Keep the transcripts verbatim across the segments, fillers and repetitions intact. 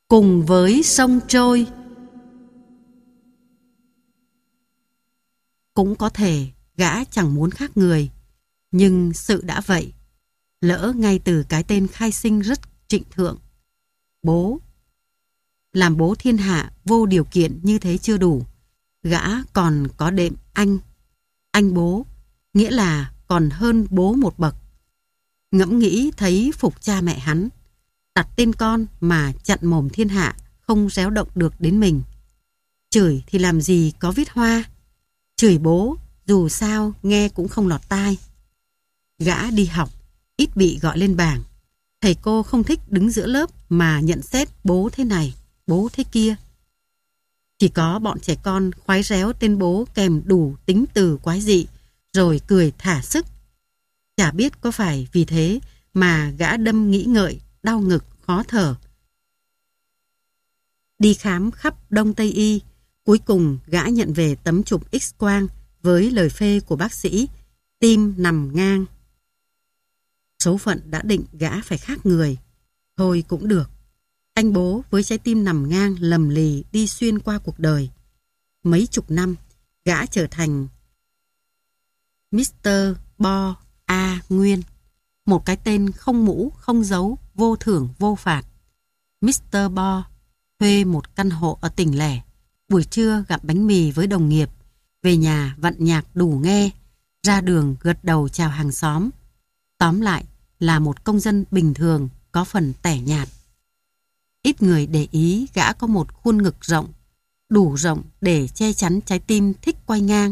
Cùng với sông trôi. Cũng có thể gã chẳng muốn khác người, nhưng sự đã vậy. Lỡ ngay từ cái tên khai sinh rất trịnh thượng. Bố. Làm bố thiên hạ vô điều kiện như thế chưa đủ. Gã còn có đệm anh. Anh bố, nghĩa là còn hơn bố một bậc. Ngẫm nghĩ thấy phục cha mẹ hắn. Đặt tên con mà chặn mồm thiên hạ, không réo động được đến mình. Chửi thì làm gì có vít hoa. Chửi bố, dù sao nghe cũng không lọt tai. Gã đi học, ít bị gọi lên bảng. Thầy cô không thích đứng giữa lớp mà nhận xét bố thế này, bố thế kia. Chỉ có bọn trẻ con khoái réo tên bố kèm đủ tính từ quái dị, rồi cười thả sức. Chả biết có phải vì thế mà gã đâm nghĩ ngợi, đau ngực, khó thở. Đi khám khắp Đông Tây Y, cuối cùng gã nhận về tấm chụp X-quang với lời phê của bác sĩ, tim nằm ngang. Số phận đã định gã phải khác người. Thôi cũng được. Anh bố với trái tim nằm ngang lầm lì đi xuyên qua cuộc đời. Mấy chục năm, gã trở thành mít tơ Bo A Nguyên. Một cái tên không mũ, không dấu, vô thưởng, vô phạt. mít tơ Bo thuê một căn hộ ở tỉnh lẻ. Buổi trưa gặp bánh mì với đồng nghiệp. Về nhà vặn nhạc đủ nghe. Ra đường gật đầu chào hàng xóm. Tóm lại là một công dân bình thường, có phần tẻ nhạt. Ít người để ý gã có một khuôn ngực rộng, đủ rộng để che chắn trái tim thích quay ngang.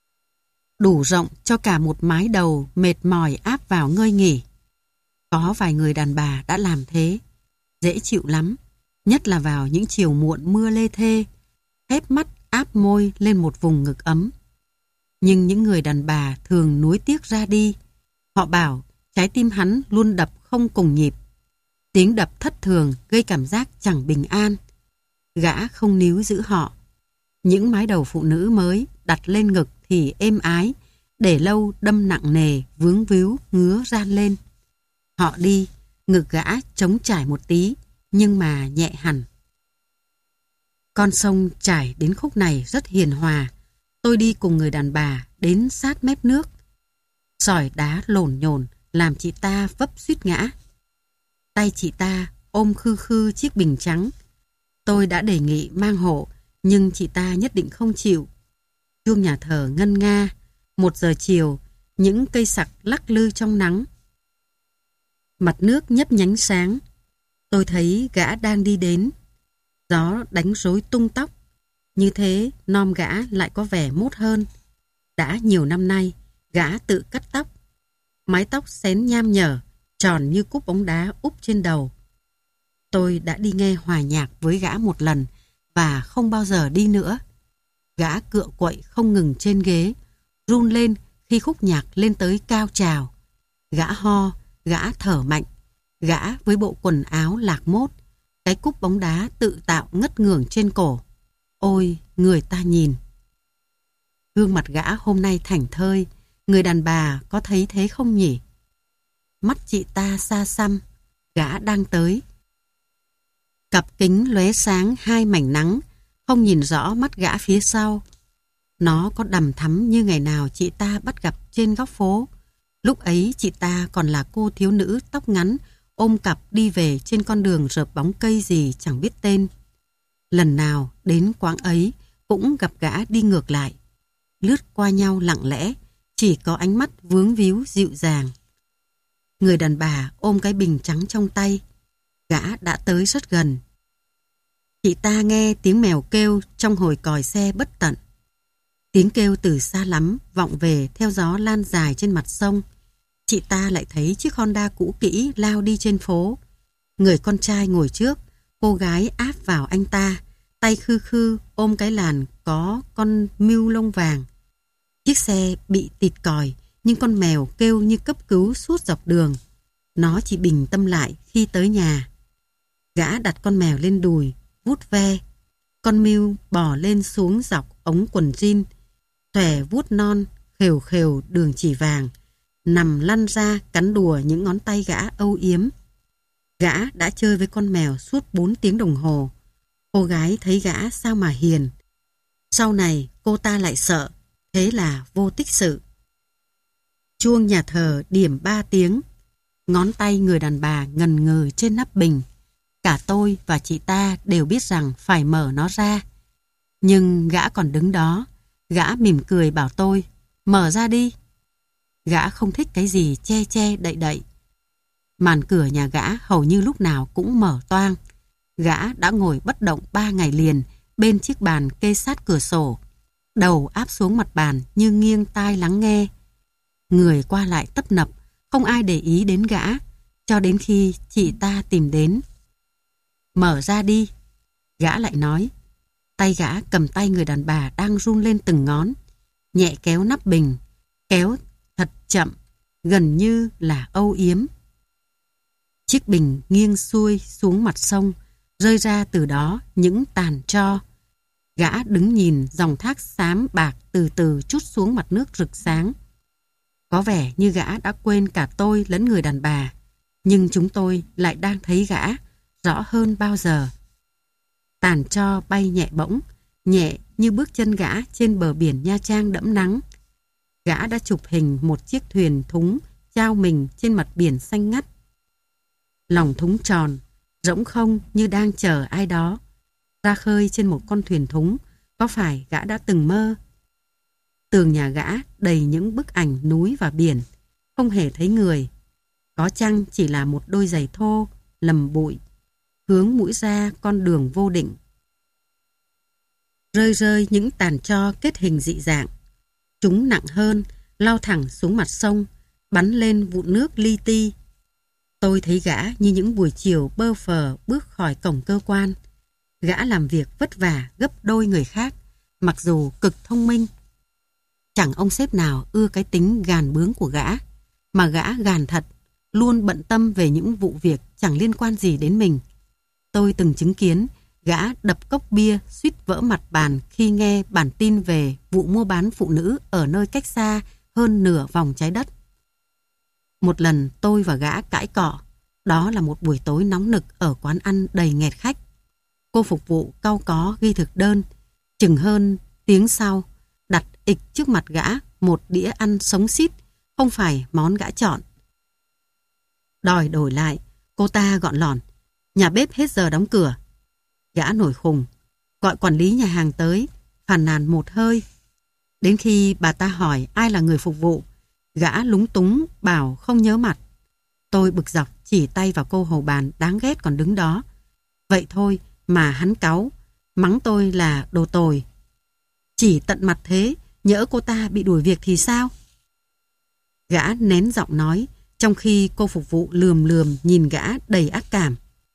Đủ rộng cho cả một mái đầu mệt mỏi áp vào ngơi nghỉ. Có vài người đàn bà đã làm thế. Dễ chịu lắm, nhất là vào những chiều muộn mưa lê thê, khép mắt áp môi lên một vùng ngực ấm. Nhưng những người đàn bà thường nuối tiếc ra đi. Họ bảo trái tim hắn luôn đập không cùng nhịp. Tiếng đập thất thường gây cảm giác chẳng bình an. Gã không níu giữ họ. Những mái đầu phụ nữ mới đặt lên ngực thì êm ái, để lâu đâm nặng nề, vướng víu, ngứa ran lên. Họ đi, ngực gã trống trải một tí, nhưng mà nhẹ hẳn. Con sông trải đến khúc này rất hiền hòa. Tôi đi cùng người đàn bà đến sát mép nước. Sỏi đá lổn nhổn làm chị ta vấp suýt ngã. Tay chị ta ôm khư khư chiếc bình trắng. Tôi đã đề nghị mang hộ, nhưng chị ta nhất định không chịu. Chuông nhà thờ ngân nga. Một giờ chiều, những cây sặc lắc lư trong nắng. Mặt nước nhấp nhánh sáng. Tôi thấy gã đang đi đến. Gió đánh rối tung tóc. Như thế, nom gã lại có vẻ mốt hơn. Đã nhiều năm nay, gã tự cắt tóc. Mái tóc xén nham nhở, tròn như cúp bóng đá úp trên đầu. Tôi đã đi nghe hòa nhạc với gã một lần và không bao giờ đi nữa. Gã cựa quậy không ngừng trên ghế, run lên khi khúc nhạc lên tới cao trào. Gã ho, gã thở mạnh, gã với bộ quần áo lạc mốt, cái cúp bóng đá tự tạo ngất ngưởng trên cổ. Ôi, người ta nhìn. Gương mặt gã hôm nay thảnh thơi, người đàn bà có thấy thế không nhỉ? Mắt chị ta xa xăm, gã đang tới. Cặp kính lóe sáng hai mảnh nắng, không nhìn rõ mắt gã phía sau. Nó có đằm thắm như ngày nào chị ta bắt gặp trên góc phố. Lúc ấy chị ta còn là cô thiếu nữ tóc ngắn, ôm cặp đi về trên con đường rợp bóng cây gì chẳng biết tên. Lần nào đến quãng ấy cũng gặp gã đi ngược lại. Lướt qua nhau lặng lẽ, chỉ có ánh mắt vướng víu dịu dàng. Người đàn bà ôm cái bình trắng trong tay. Gã đã tới rất gần. Chị ta nghe tiếng mèo kêu trong hồi còi xe bất tận. Tiếng kêu từ xa lắm vọng về theo gió lan dài trên mặt sông. Chị ta lại thấy chiếc Honda cũ kỹ lao đi trên phố. Người con trai ngồi trước, cô gái áp vào anh ta, tay khư khư ôm cái làn có con mưu lông vàng. Chiếc xe bị tịt còi, nhưng con mèo kêu như cấp cứu suốt dọc đường. Nó chỉ bình tâm lại khi tới nhà. Gã đặt con mèo lên đùi, vuốt ve. Con mưu bò lên xuống dọc ống quần jean, xòe vuốt non, khều khều đường chỉ vàng, nằm lăn ra cắn đùa những ngón tay gã âu yếm. Gã đã chơi với con mèo suốt bốn tiếng đồng hồ. Cô gái thấy gã sao mà hiền. Sau này cô ta lại sợ, thế là vô tích sự. Chuông nhà thờ điểm ba tiếng. Ngón tay người đàn bà ngần ngừ trên nắp bình. Cả tôi và chị ta đều biết rằng phải mở nó ra. Nhưng gã còn đứng đó. Gã mỉm cười bảo tôi, mở ra đi. Gã không thích cái gì che che đậy đậy. Màn cửa nhà gã hầu như lúc nào cũng mở toang. Gã đã ngồi bất động ba ngày liền bên chiếc bàn kê sát cửa sổ, đầu áp xuống mặt bàn như nghiêng tai lắng nghe. Người qua lại tấp nập, không ai để ý đến gã, cho đến khi chị ta tìm đến. Mở ra đi, gã lại nói. Tay gã cầm tay người đàn bà đang run lên từng ngón, nhẹ kéo nắp bình, kéo thật chậm, gần như là âu yếm. Chiếc bình nghiêng xuôi xuống mặt sông, rơi ra từ đó những tàn tro. Gã đứng nhìn dòng thác xám bạc từ từ trút xuống mặt nước rực sáng. Có vẻ như gã đã quên cả tôi lẫn người đàn bà, nhưng chúng tôi lại đang thấy gã rõ hơn bao giờ. Tàn tro bay nhẹ bỗng, nhẹ như bước chân gã trên bờ biển Nha Trang đẫm nắng. Gã đã chụp hình một chiếc thuyền thúng trao mình trên mặt biển xanh ngắt. Lòng thúng tròn, rỗng không như đang chờ ai đó. Ra khơi trên một con thuyền thúng, có phải gã đã từng mơ? Tường nhà gã đầy những bức ảnh núi và biển, không hề thấy người. Có chăng chỉ là một đôi giày thô, lầm bụi, hướng mũi ra con đường vô định. Rơi rơi những tàn tro kết hình dị dạng. Chúng nặng hơn, lao thẳng xuống mặt sông, bắn lên vụn nước li ti. Tôi thấy gã như những buổi chiều bơ phờ bước khỏi cổng cơ quan. Gã làm việc vất vả gấp đôi người khác, mặc dù cực thông minh. Chẳng ông sếp nào ưa cái tính gàn bướng của gã, mà gã gàn thật, luôn bận tâm về những vụ việc chẳng liên quan gì đến mình. Tôi từng chứng kiến gã đập cốc bia suýt vỡ mặt bàn khi nghe bản tin về vụ mua bán phụ nữ ở nơi cách xa hơn nửa vòng trái đất. Một lần tôi và gã cãi cọ. Đó là một buổi tối nóng nực ở quán ăn đầy nghẹt khách. Cô phục vụ cau có ghi thực đơn. Chừng hơn tiếng sau, đặt ịch trước mặt gã một đĩa ăn sống xít, không phải món gã chọn. Đòi đổi lại, cô ta gọn lỏn. Nhà bếp hết giờ đóng cửa. Gã nổi khùng, gọi quản lý nhà hàng tới, phàn nàn một hơi. Đến khi bà ta hỏi ai là người phục vụ, gã lúng túng bảo không nhớ mặt. Tôi bực dọc chỉ tay vào cô hầu bàn đáng ghét còn đứng đó. Vậy thôi mà hắn cáu, mắng tôi là đồ tồi. Chỉ tận mặt thế, nhỡ cô ta bị đuổi việc thì sao? Gã nén giọng nói, trong khi cô phục vụ lườm lườm nhìn gã đầy ác cảm.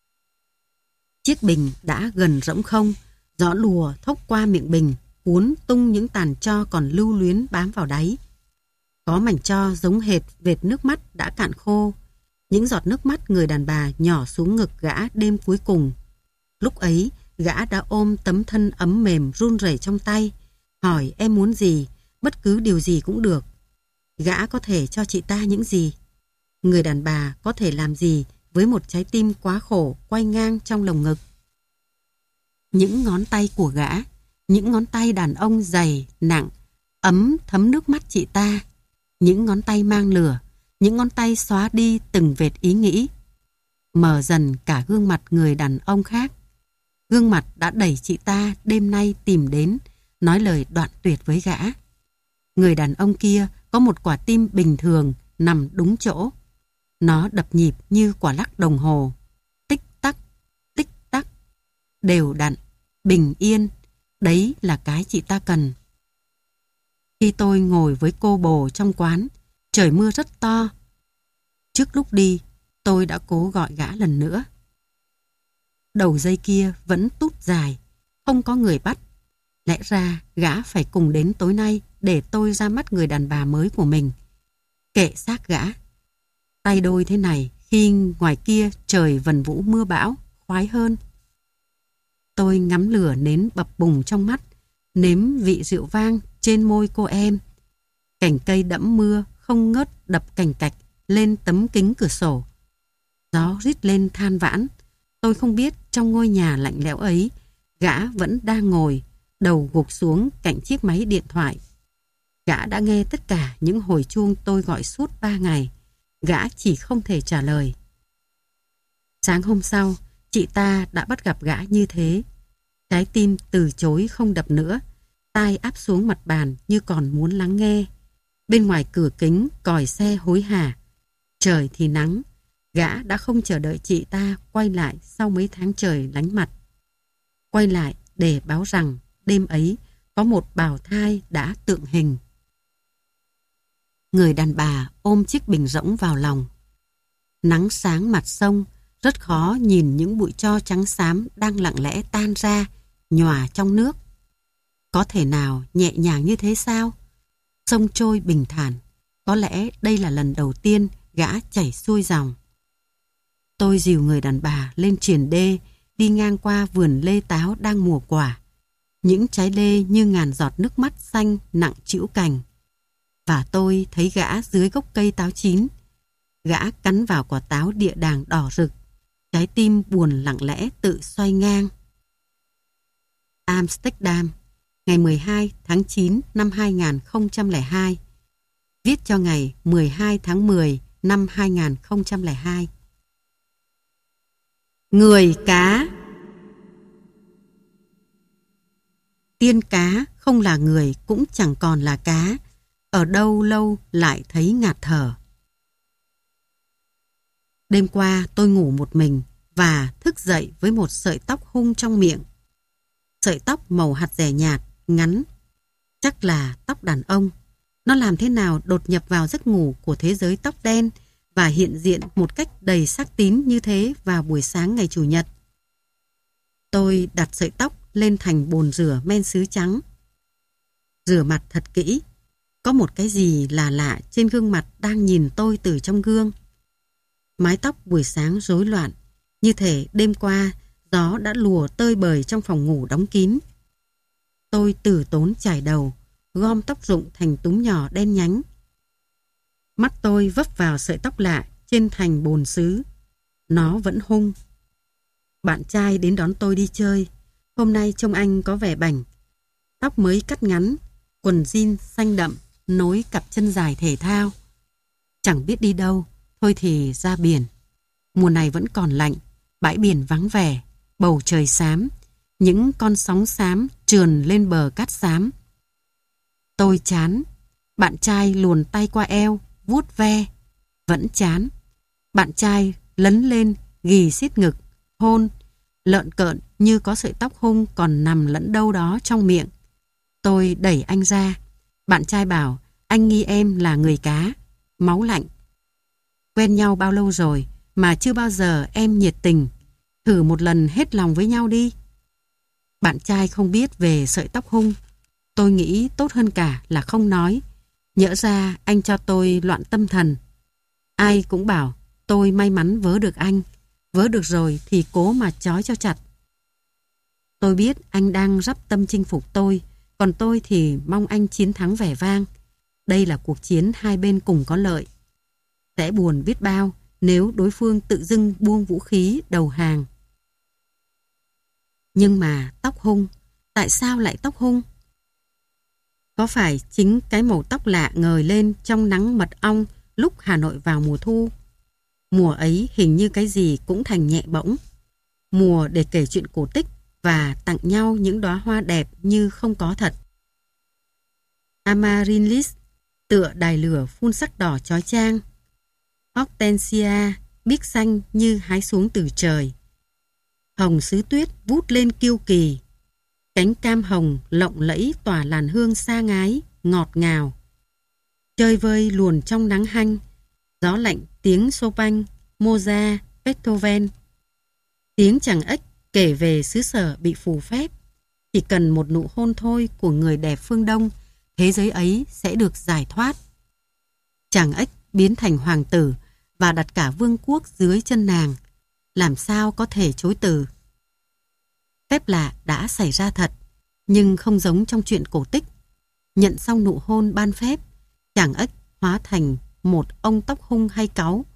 Chiếc bình đã gần rỗng không, gió lùa thốc qua miệng bình, cuốn tung những tàn tro còn lưu luyến bám vào đáy. Có mảnh tro giống hệt vệt nước mắt đã cạn khô. Những giọt nước mắt người đàn bà nhỏ xuống ngực gã đêm cuối cùng. Lúc ấy, gã đã ôm tấm thân ấm mềm run rẩy trong tay, hỏi em muốn gì, bất cứ điều gì cũng được. Gã có thể cho chị ta những gì? Người đàn bà có thể làm gì với một trái tim quá khổ quay ngang trong lồng ngực? Những ngón tay của gã, những ngón tay đàn ông dày, nặng, ấm thấm nước mắt chị ta. Những ngón tay mang lửa, những ngón tay xóa đi từng vệt ý nghĩ. Mờ dần cả gương mặt người đàn ông khác. Gương mặt đã đẩy chị ta đêm nay tìm đến, nói lời đoạn tuyệt với gã. Người đàn ông kia có một quả tim bình thường nằm đúng chỗ. Nó đập nhịp như quả lắc đồng hồ. Tích tắc, tích tắc, đều đặn, bình yên. Đấy là cái chị ta cần. Khi tôi ngồi với cô bồ trong quán, trời mưa rất to. Trước lúc đi, tôi đã cố gọi gã lần nữa. Đầu dây kia vẫn tút dài, không có người bắt. Lẽ ra gã phải cùng đến tối nay để tôi ra mắt người đàn bà mới của mình. Kệ xác gã. Tay đôi thế này khi ngoài kia trời vần vũ mưa bão, khoái hơn. Tôi ngắm lửa nến bập bùng trong mắt, nếm vị rượu vang trên môi cô em. Cành cây đẫm mưa không ngớt đập cành cạch lên tấm kính cửa sổ. Gió rít lên than vãn. Tôi không biết trong ngôi nhà lạnh lẽo ấy, gã vẫn đang ngồi, đầu gục xuống cạnh chiếc máy điện thoại. Gã đã nghe tất cả những hồi chuông tôi gọi suốt ba ngày. Gã chỉ không thể trả lời. Sáng hôm sau, chị ta đã bắt gặp gã như thế. Trái tim từ chối không đập nữa, tai áp xuống mặt bàn như còn muốn lắng nghe. Bên ngoài cửa kính còi xe hối hả. Trời thì nắng. Gã đã không chờ đợi chị ta quay lại sau mấy tháng trời lánh mặt. Quay lại để báo rằng đêm ấy có một bào thai đã tượng hình. Người đàn bà ôm chiếc bình rỗng vào lòng. Nắng sáng mặt sông, rất khó nhìn những bụi tro trắng xám đang lặng lẽ tan ra, nhòa trong nước. Có thể nào nhẹ nhàng như thế sao? Sông trôi bình thản. Có lẽ đây là lần đầu tiên gã chảy xuôi dòng. Tôi dìu người đàn bà lên triền đê, đi ngang qua vườn lê táo đang mùa quả. Những trái lê như ngàn giọt nước mắt xanh nặng trĩu cành. Và tôi thấy gã dưới gốc cây táo chín. Gã cắn vào quả táo địa đàng đỏ rực. Trái tim buồn lặng lẽ tự xoay ngang. Amsterdam, ngày mười hai tháng chín năm hai nghìn không trăm lẻ hai. Viết cho ngày mười hai tháng mười năm hai nghìn không trăm lẻ hai. Người cá. Tiên cá không là người cũng chẳng còn là cá. Ở đâu lâu lại thấy ngạt thở. Đêm qua tôi ngủ một mình và thức dậy với một sợi tóc hung trong miệng. Sợi tóc màu hạt dẻ nhạt, ngắn. Chắc là tóc đàn ông. Nó làm thế nào đột nhập vào giấc ngủ của thế giới tóc đen và hiện diện một cách đầy sắc tín như thế vào buổi sáng ngày Chủ nhật. Tôi đặt sợi tóc lên thành bồn rửa men sứ trắng. Rửa mặt thật kỹ. Có một cái gì là lạ trên gương mặt đang nhìn tôi từ trong gương. Mái tóc buổi sáng rối loạn, như thể đêm qua gió đã lùa tơi bời trong phòng ngủ đóng kín. Tôi từ tốn chải đầu, gom tóc rụng thành túm nhỏ đen nhánh. Mắt tôi vấp vào sợi tóc lạ trên thành bồn sứ. Nó vẫn hung. Bạn trai đến đón tôi đi chơi. Hôm nay trông anh có vẻ bảnh. Tóc mới cắt ngắn, quần jean xanh đậm, nối cặp chân dài thể thao. Chẳng biết đi đâu, thôi thì ra biển. Mùa này vẫn còn lạnh, bãi biển vắng vẻ, bầu trời xám, những con sóng xám trườn lên bờ cát xám. Tôi chán. Bạn trai luồn tay qua eo, vuốt ve. Vẫn chán. Bạn trai lấn lên, ghì xiết ngực, hôn, lợn cợn như có sợi tóc hung còn nằm lẫn đâu đó trong miệng. Tôi đẩy anh ra. Bạn trai bảo anh nghi em là người cá. Máu lạnh. Quen nhau bao lâu rồi mà chưa bao giờ em nhiệt tình. Thử một lần hết lòng với nhau đi. Bạn trai không biết về sợi tóc hung. Tôi nghĩ tốt hơn cả là không nói. Nhỡ ra anh cho tôi loạn tâm thần. Ai cũng bảo tôi may mắn vớ được anh. Vớ được rồi thì cố mà trói cho chặt. Tôi biết anh đang dắp tâm chinh phục tôi. Còn tôi thì mong anh chiến thắng vẻ vang. Đây là cuộc chiến hai bên cùng có lợi. Sẽ buồn biết bao nếu đối phương tự dưng buông vũ khí đầu hàng. Nhưng mà tóc hung, tại sao lại tóc hung? Có phải chính cái màu tóc lạ ngời lên trong nắng mật ong lúc Hà Nội vào mùa thu? Mùa ấy hình như cái gì cũng thành nhẹ bỗng. Mùa để kể chuyện cổ tích và tặng nhau những đóa hoa đẹp như không có thật. Amaryllis tựa đài lửa phun sắc đỏ chói chang. Hortensia biếc xanh như hái xuống từ trời. Hồng sứ tuyết vút lên kiêu kỳ. Cánh cam hồng lộng lẫy tỏa làn hương sa ngái, ngọt ngào. Chơi vơi luồn trong nắng hanh. Gió lạnh tiếng Chopin, Mozart, Beethoven. Tiếng chàng ếch kể về xứ sở bị phù phép. Chỉ cần một nụ hôn thôi của người đẹp phương Đông, thế giới ấy sẽ được giải thoát. Chàng ếch biến thành hoàng tử và đặt cả vương quốc dưới chân nàng. Làm sao có thể chối từ? Phép lạ đã xảy ra thật, nhưng không giống trong chuyện cổ tích. Nhận xong nụ hôn ban phép, chàng ếch hóa thành một ông tóc hung hay cáu.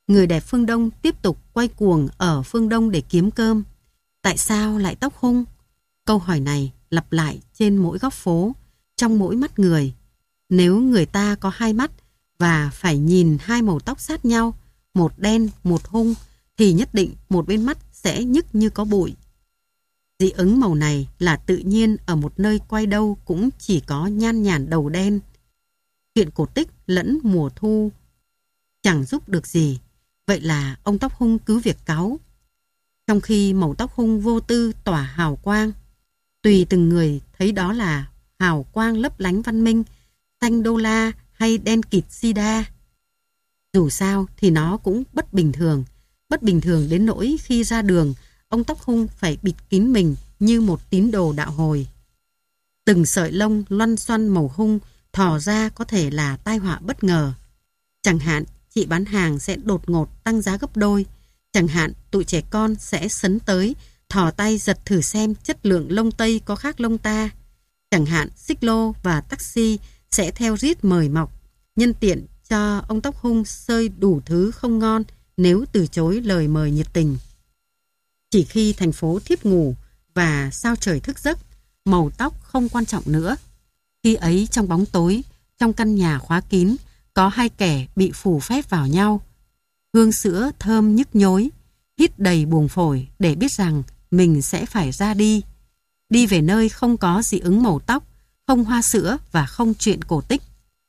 Người đẹp phương Đông tiếp tục quay cuồng ở phương Đông để kiếm cơm. Tại sao lại tóc hung? Câu hỏi này lặp lại trên mỗi góc phố, trong mỗi mắt người. Nếu người ta có hai mắt và phải nhìn hai màu tóc sát nhau, một đen, một hung, thì nhất định một bên mắt sẽ nhức như có bụi. Dị ứng màu này là tự nhiên, ở một nơi quay đâu cũng chỉ có nhan nhản đầu đen. Chuyện cổ tích lẫn mùa thu chẳng giúp được gì. Vậy là ông tóc hung cứ việc cáu. Trong khi màu tóc hung vô tư tỏa hào quang, tùy từng người thấy đó là hào quang lấp lánh văn minh, xanh đô la hay đen kịt sida. Dù sao thì nó cũng bất bình thường. Bất bình thường đến nỗi khi ra đường, ông tóc hung phải bịt kín mình như một tín đồ đạo hồi. Từng sợi lông loăn xoăn màu hung thò ra có thể là tai họa bất ngờ. Chẳng hạn chị bán hàng sẽ đột ngột tăng giá gấp đôi. Chẳng hạn tụi trẻ con sẽ sấn tới, thò tay giật thử xem chất lượng lông Tây có khác lông ta. Chẳng hạn xích lô và taxi sẽ theo rít mời mọc, nhân tiện cho ông tóc hung xơi đủ thứ không ngon nếu từ chối lời mời nhiệt tình. Chỉ khi thành phố thiếp ngủ và sao trời thức giấc, màu tóc không quan trọng nữa. Khi ấy trong bóng tối, trong căn nhà khóa kín, có hai kẻ bị phù phép vào nhau. Hương sữa thơm nhức nhối, hít đầy buồng phổi để biết rằng mình sẽ phải ra đi. Đi về nơi không có dị ứng màu tóc, không hoa sữa và không chuyện cổ tích.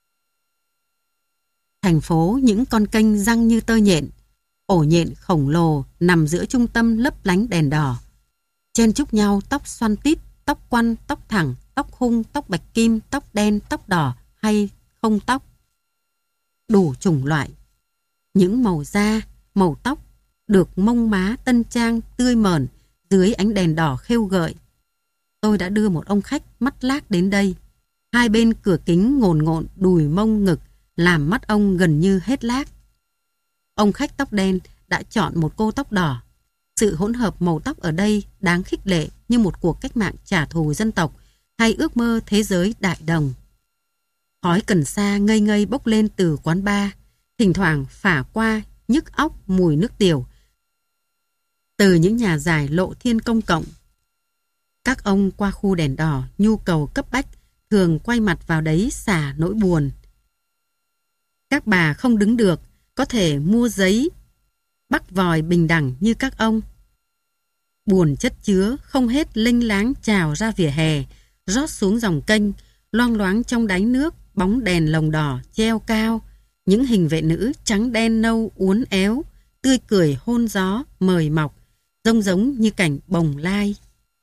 Thành phố những con kênh răng như tơ nhện, ổ nhện khổng lồ nằm giữa trung tâm lấp lánh đèn đỏ. Chen chúc nhau tóc xoăn tít, tóc quăn, tóc thẳng, tóc hung, tóc bạch kim, tóc đen, tóc đỏ hay không tóc. Đủ chủng loại. Những màu da, màu tóc được mông má tân trang tươi mởn dưới ánh đèn đỏ khêu gợi. Tôi đã đưa một ông khách mắt lác đến đây. Hai bên cửa kính ngồn ngộn đùi mông ngực làm mắt ông gần như hết lác. Ông khách tóc đen đã chọn một cô tóc đỏ. Sự hỗn hợp màu tóc ở đây đáng khích lệ như một cuộc cách mạng trả thù dân tộc hay ước mơ thế giới đại đồng. Khói cần sa ngây ngây bốc lên từ quán bar, thỉnh thoảng phả qua nhức óc mùi nước tiểu từ những nhà giải lộ thiên công cộng. Các ông qua khu đèn đỏ nhu cầu cấp bách thường quay mặt vào đấy xả nỗi buồn. Các bà không đứng được, có thể mua giấy bắt vòi bình đẳng như các ông. Buồn chất chứa không hết lênh láng trào ra vỉa hè, rót xuống dòng kênh, loang loáng trong đáy nước, bóng đèn lồng đỏ treo cao, những hình vệ nữ trắng đen nâu uốn éo, tươi cười hôn gió mời mọc, rông giống như cảnh Bồng Lai.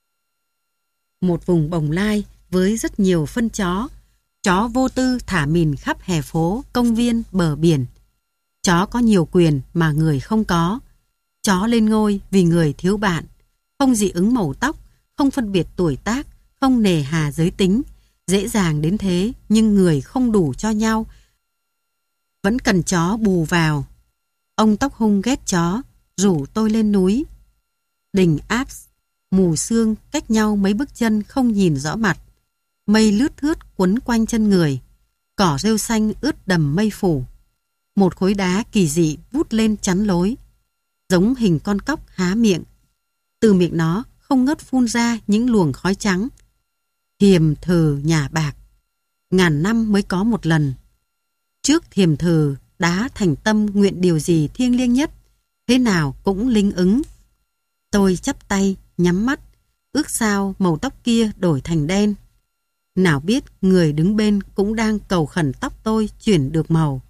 Một vùng Bồng Lai với rất nhiều phân chó, chó vô tư thả mìn khắp hè phố, công viên, bờ biển. Chó có nhiều quyền mà người không có. Chó lên ngôi vì người thiếu bạn, không dị ứng màu tóc, không phân biệt tuổi tác, không nề hà giới tính. Dễ dàng đến thế nhưng người không đủ cho nhau. Vẫn cần chó bù vào. Ông tóc hung ghét chó, rủ tôi lên núi. Đỉnh Alps, mù sương cách nhau mấy bước chân không nhìn rõ mặt. Mây lướt thướt quấn quanh chân người. Cỏ rêu xanh ướt đầm mây phủ. Một khối đá kỳ dị vút lên chắn lối, giống hình con cóc há miệng. Từ miệng nó không ngớt phun ra những luồng khói trắng. Thiềm thừ nhà bạc, ngàn năm mới có một lần. Trước thiềm thừ đá thành tâm nguyện điều gì thiêng liêng nhất, thế nào cũng linh ứng. Tôi chắp tay, nhắm mắt, ước sao màu tóc kia đổi thành đen. Nào biết người đứng bên cũng đang cầu khẩn tóc tôi chuyển được màu.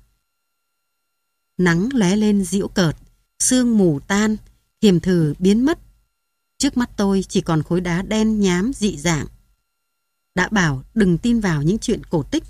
Nắng lóe lên giễu cợt, sương mù tan, thiềm thừ biến mất. Trước mắt tôi chỉ còn khối đá đen nhám dị dạng. Đã bảo đừng tin vào những chuyện cổ tích.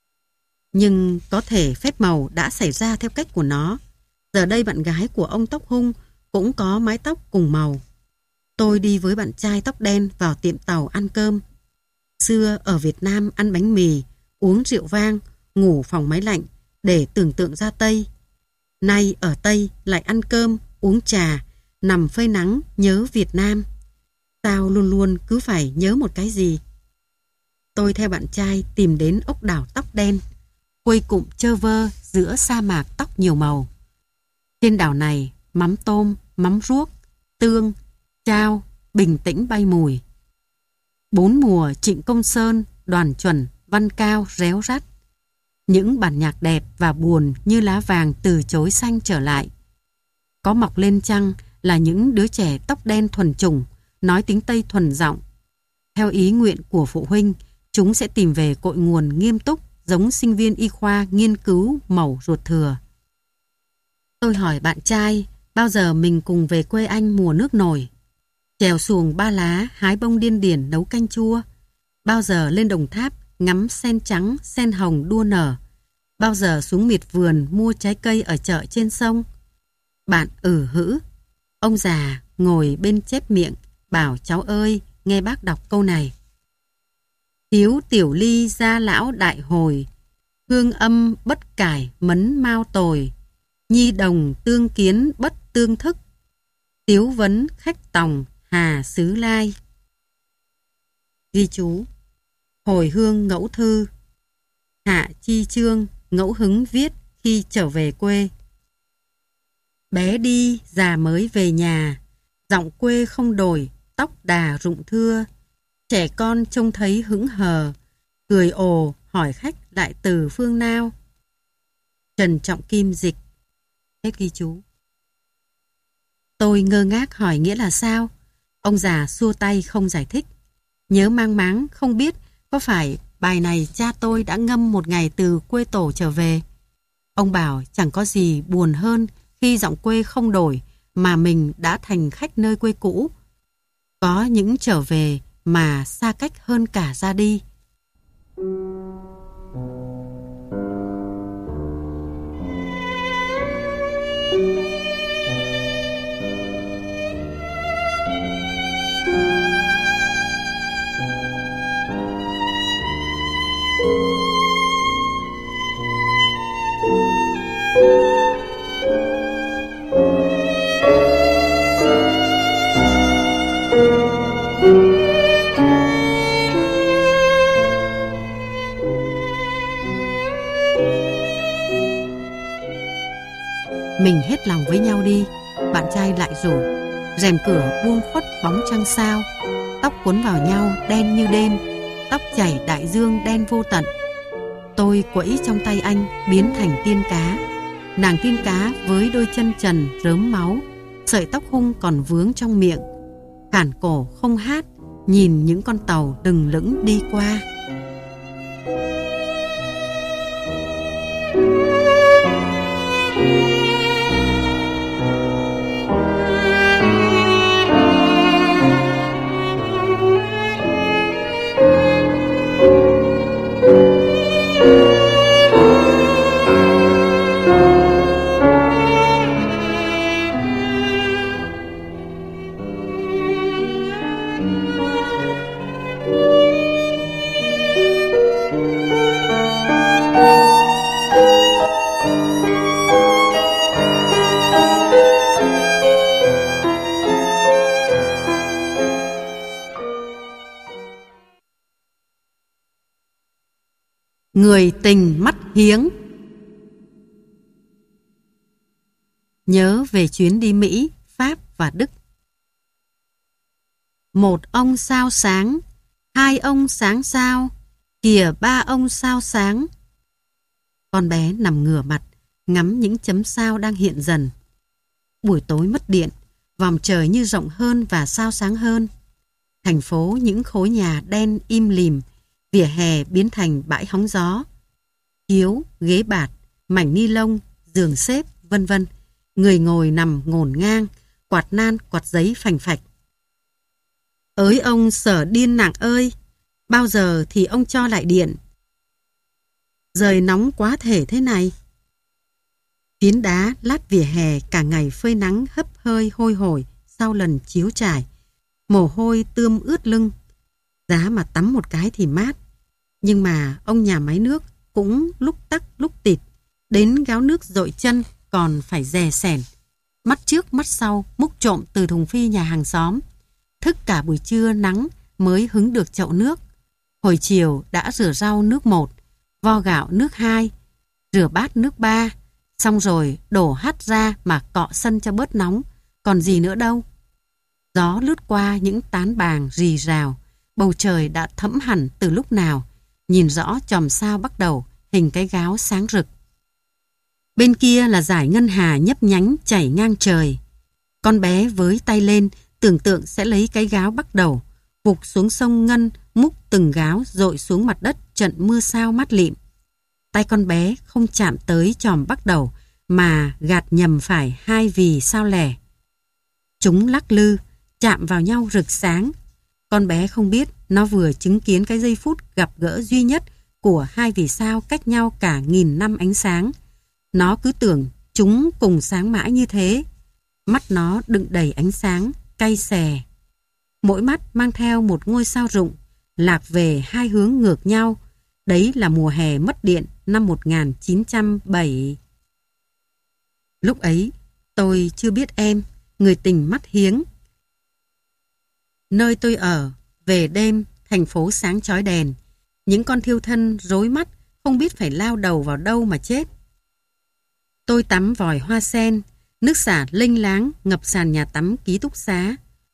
Nhưng có thể phép màu đã xảy ra theo cách của nó. Giờ đây bạn gái của ông tóc hung cũng có mái tóc cùng màu. Tôi đi với bạn trai tóc đen vào tiệm tàu ăn cơm. Xưa ở Việt Nam ăn bánh mì, uống rượu vang, ngủ phòng máy lạnh để tưởng tượng ra Tây. Nay ở Tây lại ăn cơm, uống trà, nằm phơi nắng nhớ Việt Nam. Sao luôn luôn cứ phải nhớ một cái gì? Tôi theo bạn trai tìm đến ốc đảo tóc đen, quây cụm chơ vơ giữa sa mạc tóc nhiều màu. Trên đảo này, mắm tôm, mắm ruốc, tương, chao, bình tĩnh bay mùi. Bốn mùa Trịnh Công Sơn, Đoàn Chuẩn, Văn Cao réo rắt. Những bản nhạc đẹp và buồn như lá vàng từ chối xanh trở lại. Có mọc lên chăng là những đứa trẻ tóc đen thuần chủng, nói tiếng Tây thuần giọng. Theo ý nguyện của phụ huynh, chúng sẽ tìm về cội nguồn nghiêm túc giống sinh viên y khoa nghiên cứu mẩu ruột thừa. Tôi hỏi bạn trai bao giờ mình cùng về quê anh mùa nước nổi. Chèo xuồng Ba Lá hái bông điên điển nấu canh chua. Bao giờ lên Đồng Tháp ngắm sen trắng, sen hồng đua nở. Bao giờ xuống miệt vườn mua trái cây ở chợ trên sông. Bạn ử hữ. Ông già ngồi bên chép miệng bảo cháu ơi nghe bác đọc câu này. Thiếu tiểu ly gia lão đại hồi, hương âm bất cải mấn mao tồi, nhi đồng tương kiến bất tương thức, tiếu vấn khách tòng hà xứ lai. Ghi chú: hồi hương ngẫu thư, Hạ Chi Chương ngẫu hứng viết khi trở về quê. Bé đi già mới về nhà, giọng quê không đổi, tóc đà rụng thưa. Trẻ con trông thấy hững hờ, cười ồ hỏi khách lại từ phương nào. Trần Trọng Kim dịch. Hết ghi chú. Tôi ngơ ngác hỏi nghĩa là sao? Ông già xua tay không giải thích. Nhớ mang máng không biết có phải bài này cha tôi đã ngâm một ngày từ quê tổ trở về. Ông bảo chẳng có gì buồn hơn khi giọng quê không đổi mà mình đã thành khách nơi quê cũ. Có những trở về mà xa cách hơn cả ra đi. Mình hết lòng với nhau đi, bạn trai lại rủ. Rèm cửa buông khuất bóng trăng sao, tóc cuốn vào nhau đen như đêm, tóc chảy đại dương đen vô tận. Tôi quẫy trong tay anh biến thành tiên cá. Nàng tiên cá với đôi chân trần rớm máu, sợi tóc hung còn vướng trong miệng. Khản cổ không hát, nhìn những con tàu lừng lững đi qua. Người tình mắt hiếng. Nhớ về chuyến đi Mỹ, Pháp và Đức. Một ông sao sáng, hai ông sáng sao, kìa ba ông sao sáng. Con bé nằm ngửa mặt, ngắm những chấm sao đang hiện dần. Buổi tối mất điện, vòm trời như rộng hơn và sao sáng hơn. Thành phố những khối nhà đen im lìm, vỉa hè biến thành bãi hóng gió. Chiếu, ghế bạt, mảnh ni lông, giường xếp, vân vân. Người ngồi nằm ngổn ngang, quạt nan quạt giấy phành phạch. Ới ông Sở điên nặng ơi, bao giờ thì ông cho lại điện? Giời nóng quá thể thế này. Phiến đá lát vỉa hè cả ngày phơi nắng hấp hơi hôi hổi sau lần chiếu trải. Mồ hôi tươm ướt lưng. Giá mà tắm một cái thì mát. Nhưng mà ông nhà máy nước cũng lúc tắc lúc tịt. Đến gáo nước dội chân còn phải dè sẻn. Mắt trước mắt sau múc trộm từ thùng phi nhà hàng xóm. Thức cả buổi trưa nắng mới hứng được chậu nước. Hồi chiều đã rửa rau nước một, vo gạo nước hai, rửa bát nước ba, Xong rồi đổ hắt ra mà cọ sân cho bớt nóng. Còn gì nữa đâu. Gió lướt qua những tán bàng rì rào. Bầu trời đã thẫm hẳn từ lúc nào. Nhìn rõ chòm sao bắt đầu hình cái gáo sáng rực. Bên kia là dải ngân hà nhấp nhánh chảy ngang trời. Con bé với tay lên tưởng tượng sẽ lấy cái gáo bắt đầu vụt xuống sông Ngân, múc từng gáo dội xuống mặt đất trận mưa sao mát lịm. Tay con bé không chạm tới chòm bắt đầu mà gạt nhầm phải hai vì sao lẻ. Chúng lắc lư, chạm vào nhau rực sáng. Con bé không biết nó vừa chứng kiến cái giây phút gặp gỡ duy nhất của hai vì sao cách nhau cả nghìn năm ánh sáng. Nó cứ tưởng chúng cùng sáng mãi như thế. Mắt nó đựng đầy ánh sáng, cay xè. Mỗi mắt mang theo một ngôi sao rụng, lạc về hai hướng ngược nhau. Đấy là mùa hè mất điện năm một nghìn chín trăm bảy. Lúc ấy, tôi chưa biết em, người tình mắt hiếng. Nơi tôi ở, về đêm, thành phố sáng chói đèn. Những con thiêu thân rối mắt, không biết phải lao đầu vào đâu mà chết. Tôi tắm vòi hoa sen, nước xả lênh láng ngập sàn nhà tắm ký túc xá.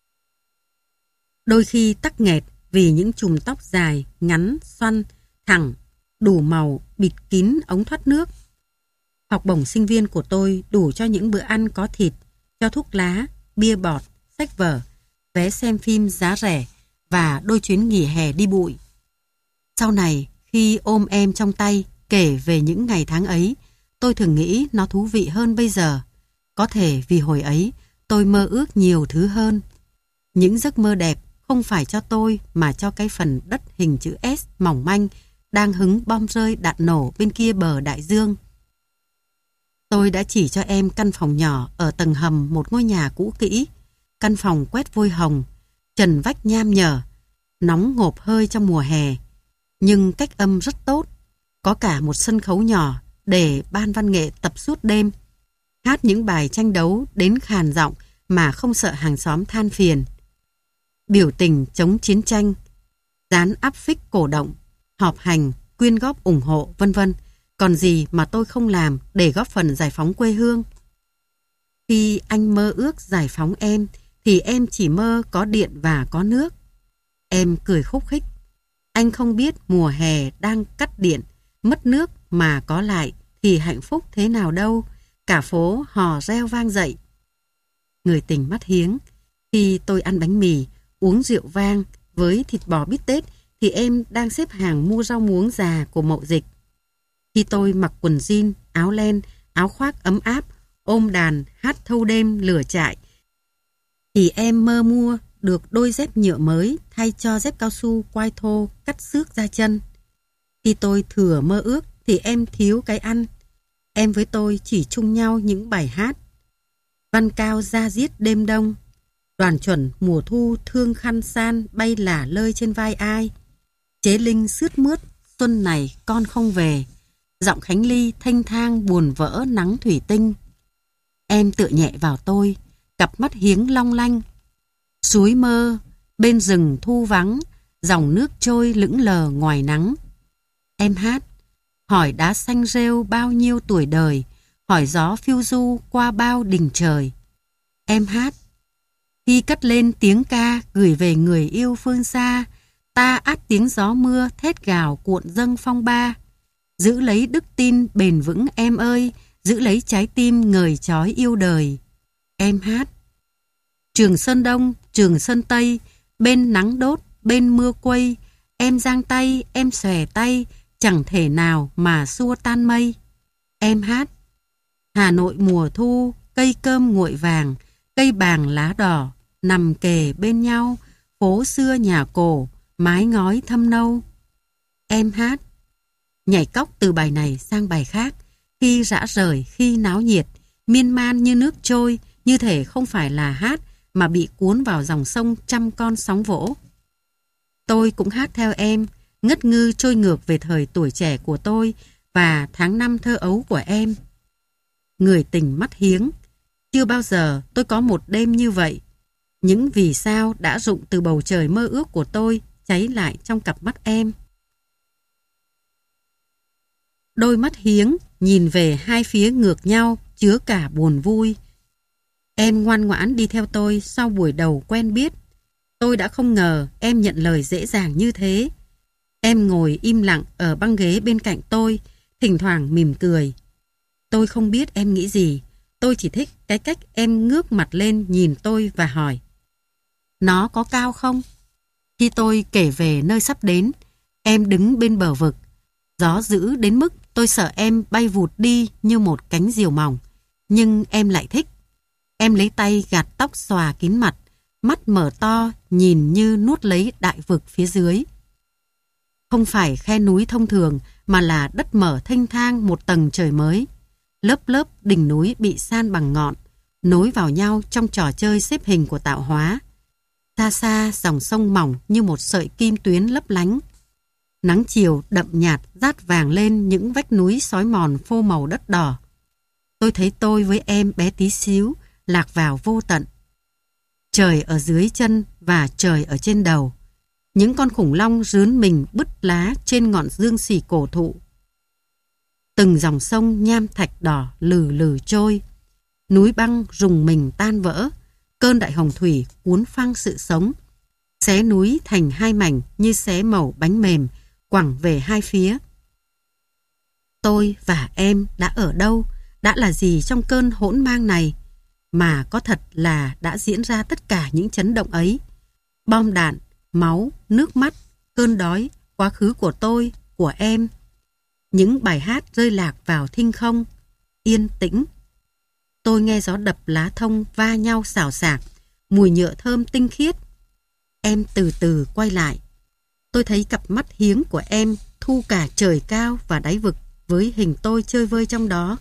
Đôi khi tắc nghẹt vì những chùm tóc dài, ngắn, xoăn, thẳng, đủ màu, bịt kín ống thoát nước. Học bổng sinh viên của tôi đủ cho những bữa ăn có thịt, cho thuốc lá, bia bọt, sách vở, vé xem phim giá rẻ và đôi chuyến nghỉ hè đi bụi. Sau này, khi ôm em trong tay kể về những ngày tháng ấy, tôi thường nghĩ nó thú vị hơn bây giờ. Có thể vì hồi ấy tôi mơ ước nhiều thứ hơn. Những giấc mơ đẹp không phải cho tôi mà cho cái phần đất hình chữ S mỏng manh đang hứng bom rơi đạn nổ bên kia bờ đại dương. Tôi đã chỉ cho em căn phòng nhỏ ở tầng hầm một ngôi nhà cũ kỹ. Căn phòng quét vôi hồng, trần vách nham nhở, nóng ngộp hơi trong mùa hè. Nhưng cách âm rất tốt. Có cả một sân khấu nhỏ để ban văn nghệ tập suốt đêm. Hát những bài tranh đấu đến khàn giọng mà không sợ hàng xóm than phiền. Biểu tình chống chiến tranh, dán áp phích cổ động, họp hành, quyên góp ủng hộ, vân vân. Còn gì mà tôi không làm để góp phần giải phóng quê hương? Khi anh mơ ước giải phóng em, thì em chỉ mơ có điện và có nước. Em cười khúc khích. Anh không biết mùa hè đang cắt điện, mất nước mà có lại thì hạnh phúc thế nào đâu. Cả phố hò reo vang dậy. Người tình mắt hiếng. Khi tôi ăn bánh mì, uống rượu vang với thịt bò bít tết thì em đang xếp hàng mua rau muống già của Mậu Dịch. Khi tôi mặc quần jean, áo len, áo khoác ấm áp, ôm đàn hát thâu đêm lửa trại thì em mơ mua được đôi dép nhựa mới thay cho dép cao su quai thô cắt xước ra chân. Khi tôi thừa mơ ước thì em thiếu cái ăn. Em với tôi chỉ chung nhau những bài hát. Văn cao da diết đêm đông, Đoàn Chuẩn mùa thu thương khăn san bay lả lơi trên vai ai. Chế Linh sướt mướt xuân này con không về. Giọng Khánh Ly thanh thang buồn vỡ nắng thủy tinh. Em tựa nhẹ vào tôi, cặp mắt hiếng long lanh. Suối mơ, bên rừng thu vắng, dòng nước trôi lững lờ ngoài nắng. Em hát, hỏi đá xanh rêu bao nhiêu tuổi đời, hỏi gió phiêu du qua bao đình trời. Em hát, khi cất lên tiếng ca gửi về người yêu phương xa, ta át tiếng gió mưa thét gào cuộn dâng phong ba. Giữ lấy đức tin bền vững em ơi, giữ lấy trái tim ngời chói yêu đời. Em hát, Trường Sơn Đông, Trường Sơn Tây, bên nắng đốt, bên mưa quây, em giang tay, em xòe tay, chẳng thể nào mà xua tan mây. Em hát, Hà Nội mùa thu, cây cơm nguội vàng, cây bàng lá đỏ, nằm kề bên nhau, phố xưa nhà cổ, mái ngói thâm nâu. Em hát, nhảy cóc từ bài này sang bài khác, khi rã rời, khi náo nhiệt, miên man như nước trôi, như thể không phải là hát mà bị cuốn vào dòng sông trăm con sóng vỗ. Tôi cũng hát theo em, ngất ngư trôi ngược về thời tuổi trẻ của tôi và tháng năm thơ ấu của em. Người tình mắt hiếng, chưa bao giờ tôi có một đêm như vậy. Những vì sao đã rụng từ bầu trời mơ ước của tôi cháy lại trong cặp mắt em. Đôi mắt Hiếng nhìn về hai phía ngược nhau, chứa cả buồn vui. Em ngoan ngoãn đi theo tôi sau buổi đầu quen biết. Tôi đã không ngờ em nhận lời dễ dàng như thế. Em ngồi im lặng ở băng ghế bên cạnh tôi, thỉnh thoảng mỉm cười. Tôi không biết em nghĩ gì, tôi chỉ thích cái cách em ngước mặt lên nhìn tôi và hỏi: nó có cao không? Khi tôi kể về nơi sắp đến, em đứng bên bờ vực. Gió dữ đến mức tôi sợ em bay vụt đi như một cánh diều mỏng, nhưng em lại thích. Em lấy tay gạt tóc xòa kín mặt, mắt mở to nhìn như nuốt lấy đại vực phía dưới. Không phải khe núi thông thường mà là đất mở thênh thang một tầng trời mới. Lớp lớp đỉnh núi bị san bằng ngọn, nối vào nhau trong trò chơi xếp hình của tạo hóa. Xa xa dòng sông mỏng như một sợi kim tuyến lấp lánh. Nắng chiều đậm nhạt rát vàng lên những vách núi xói mòn phô màu đất đỏ. Tôi thấy tôi với em bé tí xíu lạc vào vô tận. Trời ở dưới chân và trời ở trên đầu. Những con khủng long rướn mình bứt lá trên ngọn dương xì cổ thụ. Từng dòng sông nham thạch đỏ lừ lừ trôi. Núi băng rùng mình tan vỡ. Cơn đại hồng thủy cuốn phăng sự sống. Xé núi thành hai mảnh như xé mẩu bánh mềm, quẳng về hai phía. Tôi và em đã ở đâu, đã là gì trong cơn hỗn mang này, mà có thật là đã diễn ra tất cả những chấn động ấy. Bom đạn, máu, nước mắt, cơn đói, quá khứ của tôi, của em. Những bài hát rơi lạc vào thinh không, yên tĩnh. Tôi nghe gió đập lá thông va nhau xào xạc, mùi nhựa thơm tinh khiết. Em từ từ quay lại. Tôi thấy cặp mắt Hiếng của em thu cả trời cao và đáy vực với hình tôi chơi vơi trong đó.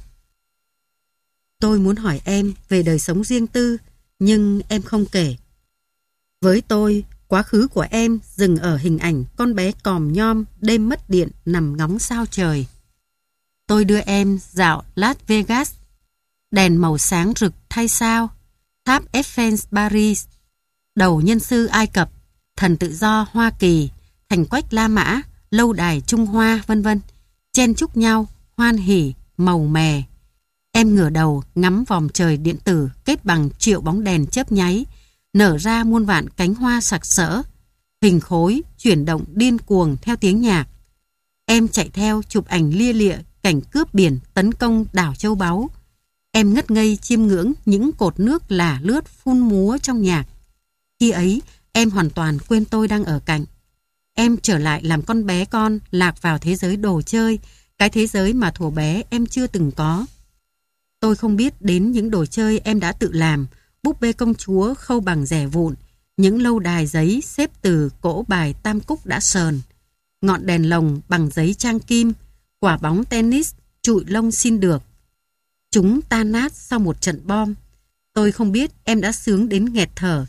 Tôi muốn hỏi em về đời sống riêng tư, nhưng em không kể. Với tôi, quá khứ của em dừng ở hình ảnh con bé còm nhom đêm mất điện nằm ngóng sao trời. Tôi đưa em dạo Las Vegas, đèn màu sáng rực thay sao, tháp Eiffel Paris, đầu nhân sư Ai Cập, thần tự do Hoa Kỳ, thành quách La Mã, lâu đài Trung Hoa, vân vân, chen chúc nhau, hoan hỉ, màu mè. Em ngửa đầu ngắm vòm trời điện tử kết bằng triệu bóng đèn chớp nháy, nở ra muôn vạn cánh hoa sặc sỡ, hình khối chuyển động điên cuồng theo tiếng nhạc. Em chạy theo chụp ảnh lia lịa cảnh cướp biển tấn công đảo châu báu. Em ngất ngây chiêm ngưỡng những cột nước lả lướt phun múa trong nhạc. Khi ấy, em hoàn toàn quên tôi đang ở cạnh. Em trở lại làm con bé con lạc vào thế giới đồ chơi, cái thế giới mà thuở bé em chưa từng có. Tôi không biết đến những đồ chơi em đã tự làm, búp bê công chúa khâu bằng rẻ vụn, những lâu đài giấy xếp từ cỗ bài tam cúc đã sờn, ngọn đèn lồng bằng giấy trang kim, quả bóng tennis trụi lông xin được. Chúng tan nát sau một trận bom. Tôi không biết em đã sướng đến nghẹt thở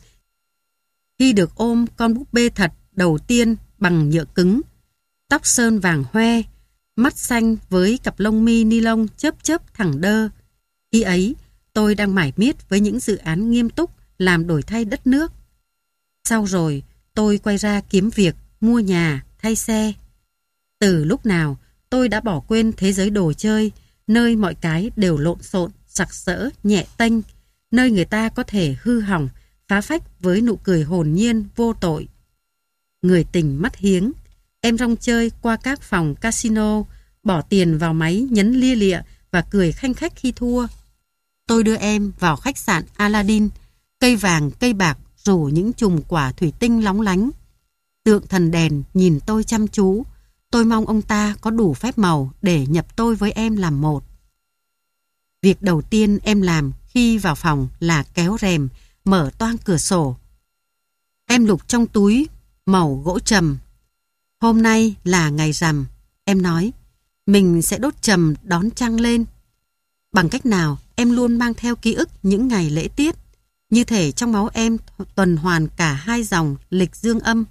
khi được ôm con búp bê thật đầu tiên bằng nhựa cứng, tóc sơn vàng hoe, mắt xanh với cặp lông mi ni lông chớp chớp thẳng đơ. Khi ấy, tôi đang mải miết với những dự án nghiêm túc làm đổi thay đất nước. Sau rồi, tôi quay ra kiếm việc, mua nhà, thay xe. Từ lúc nào, tôi đã bỏ quên thế giới đồ chơi, nơi mọi cái đều lộn xộn, sặc sỡ, nhẹ tênh, nơi người ta có thể hư hỏng, phá phách với nụ cười hồn nhiên, vô tội. Người tình mắt Hiếng, em rong chơi qua các phòng casino, bỏ tiền vào máy nhấn lia lịa và cười khanh khách khi thua. Tôi đưa em vào khách sạn Aladdin, cây vàng cây bạc rủ những chùm quả thủy tinh lóng lánh. Tượng thần đèn nhìn tôi chăm chú. Tôi mong ông ta có đủ phép màu để nhập tôi với em làm một. Việc đầu tiên em làm khi vào phòng là kéo rèm, mở toang cửa sổ. Em lục trong túi mẩu gỗ trầm. Hôm nay là ngày rằm, em nói. Mình sẽ đốt trầm đón trăng lên. Bằng cách nào em luôn mang theo ký ức những ngày lễ tiết, như thể trong máu em tuần hoàn cả hai dòng lịch dương âm.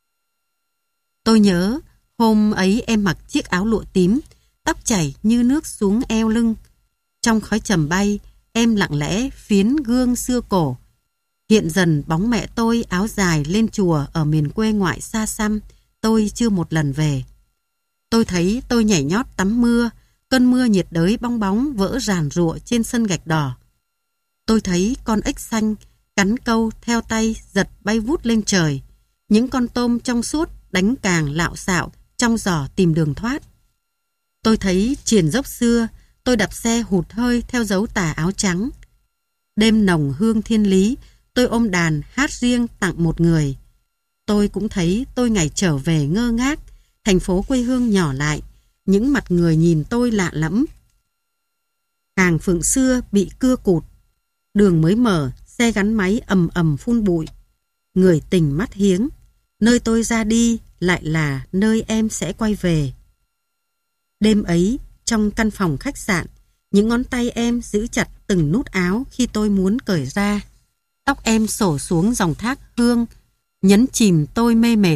Tôi nhớ hôm ấy em mặc chiếc áo lụa tím, tóc chảy như nước xuống eo lưng. Trong khói trầm bay, em lặng lẽ phiến gương xưa cổ. Hiện dần bóng mẹ tôi áo dài lên chùa ở miền quê ngoại xa xăm, tôi chưa một lần về. Tôi thấy tôi nhảy nhót tắm mưa, cơn mưa nhiệt đới bong bóng vỡ ràn rụa trên sân gạch đỏ. Tôi thấy con ếch xanh cắn câu theo tay giật bay vút lên trời. Những con tôm trong suốt đánh càng lạo xạo trong giỏ tìm đường thoát. Tôi thấy triền dốc xưa, tôi đạp xe hụt hơi theo dấu tà áo trắng. Đêm nồng hương thiên lý, tôi ôm đàn hát riêng tặng một người. Tôi cũng thấy tôi ngày trở về ngơ ngác, thành phố quê hương nhỏ lại, những mặt người nhìn tôi lạ lẫm. Hàng phượng xưa bị cưa cụt, đường mới mở, xe gắn máy ầm ầm phun bụi. Người tình mắt hiếng, nơi tôi ra đi lại là nơi em sẽ quay về. Đêm ấy, trong căn phòng khách sạn, những ngón tay em giữ chặt từng nút áo khi tôi muốn cởi ra. Tóc em xổ xuống dòng thác hương, nhấn chìm tôi mê mệt.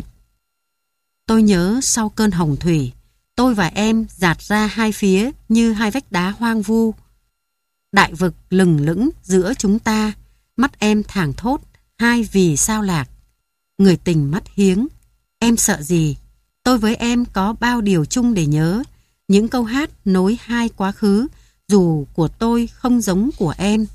Tôi nhớ sau cơn hồng thủy, tôi và em dạt ra hai phía như hai vách đá hoang vu. Đại vực lừng lững giữa chúng ta, mắt em thảng thốt hai vì sao lạc. Người tình mắt hiếng, em sợ gì? Tôi với em có bao điều chung để nhớ. Những câu hát nối hai quá khứ, dù của tôi không giống của em.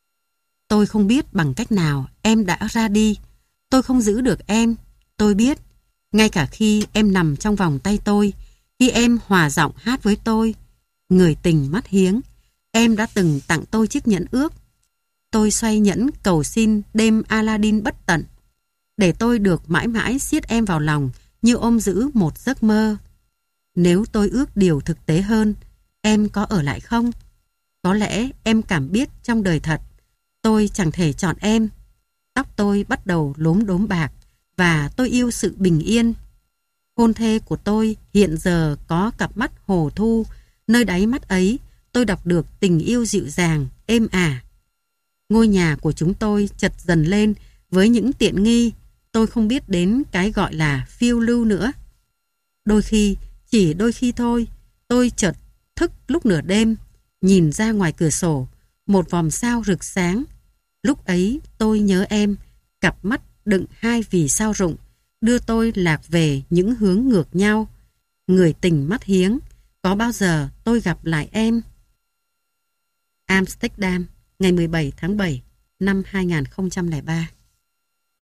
Tôi không biết bằng cách nào em đã ra đi. Tôi không giữ được em. Tôi biết, ngay cả khi em nằm trong vòng tay tôi, khi em hòa giọng hát với tôi, người tình mắt hiếng, em đã từng tặng tôi chiếc nhẫn ước. Tôi xoay nhẫn cầu xin đêm Aladdin bất tận, để tôi được mãi mãi siết em vào lòng như ôm giữ một giấc mơ. Nếu tôi ước điều thực tế hơn, em có ở lại không? Có lẽ em cảm biết trong đời thật, tôi chẳng thể chọn em. Tóc tôi bắt đầu lốm đốm bạc, và tôi yêu sự bình yên. Hôn thê của tôi hiện giờ có cặp mắt hồ thu, nơi đáy mắt ấy tôi đọc được tình yêu dịu dàng, êm ả. Ngôi nhà của chúng tôi chật dần lên với những tiện nghi, tôi không biết đến cái gọi là phiêu lưu nữa. Đôi khi, chỉ đôi khi thôi, tôi chợt thức lúc nửa đêm, nhìn ra ngoài cửa sổ, một vòm sao rực sáng. Lúc ấy tôi nhớ em, cặp mắt đựng hai vì sao rụng, đưa tôi lạc về những hướng ngược nhau. Người tình mắt hiếng, có bao giờ tôi gặp lại em? Amsterdam, ngày mười bảy tháng bảy năm hai nghìn không trăm lẻ ba.